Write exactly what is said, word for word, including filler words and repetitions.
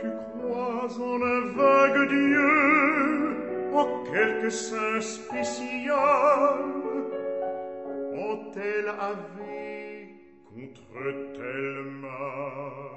Tu crois en un vague Dieu, en quelque saint spécial, en tel ave contre tel mal.